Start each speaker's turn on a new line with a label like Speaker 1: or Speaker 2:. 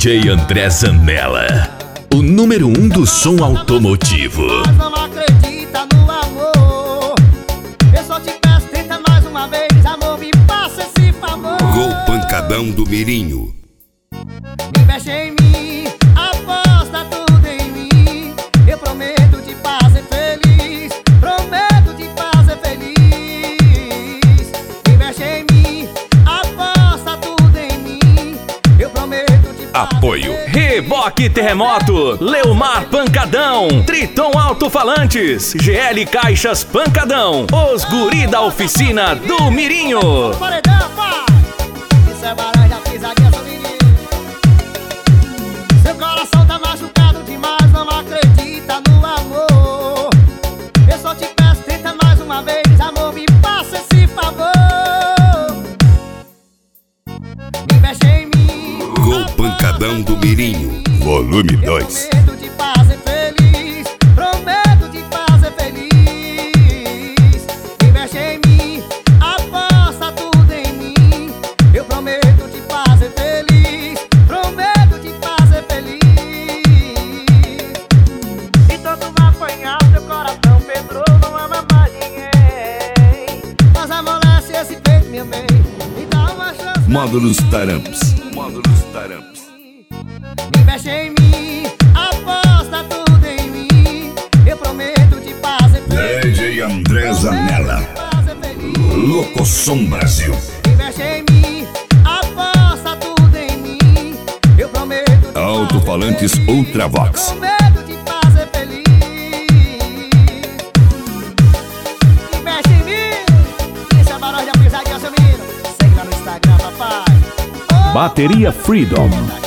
Speaker 1: DJ André Zanella, o número 1 do som automotivo.
Speaker 2: Mas não acredita no amor. Eu só te peço, tenta mais uma vez, amor, me passa esse favor.
Speaker 3: Gol Pancadão do Mirinho.
Speaker 2: Investe em mim, aposta tudo em mim. Eu prometo te fazer feliz, prometo te fazer feliz. Investe em mim, aposta tudo em mim. Eu prometo te fazer
Speaker 1: Apoio
Speaker 2: feliz.
Speaker 4: Reboque Terremoto, Leomar Pancadão, Triton Alto-Falantes, GL Caixas Pancadão, os guri da oficina do Mirinho.
Speaker 2: Paredão, pai! Isso é barulho da pisadinha do menino. Seu coração tá machucado demais, não acredita no amor. Eu só te peço, tenta mais uma vez, amor, me passa esse favor. Investe em mim.
Speaker 3: Gol Pancadão do Mirinho, volume 2.
Speaker 2: Prometo te fazer feliz, prometo te fazer feliz. Investe em mim, aposta tudo em mim. Eu prometo te fazer feliz, prometo te fazer feliz. Então tu vai apanhar o teu coração, Pedro, não ama mais ninguém. Mas amolece esse peito, meu bem, e dá uma chance.
Speaker 3: Módulos Taramps. Módulos Taramps.
Speaker 2: Investe em mim, aposta tudo em mim. Eu prometo te fazer feliz,
Speaker 3: DJ André Zanella,
Speaker 2: fazer feliz.
Speaker 3: Locosom Brasil.
Speaker 2: Investe em mim, aposta tudo em mim. Eu prometo te
Speaker 3: Alto-falantes
Speaker 2: fazer feliz,
Speaker 3: Ultravox.
Speaker 2: prometo te fazer feliz. Investe em mim. Isso é barulho da pisadinha, seu menino. Segue lá no Instagram, papai.
Speaker 4: Bateria Freedom.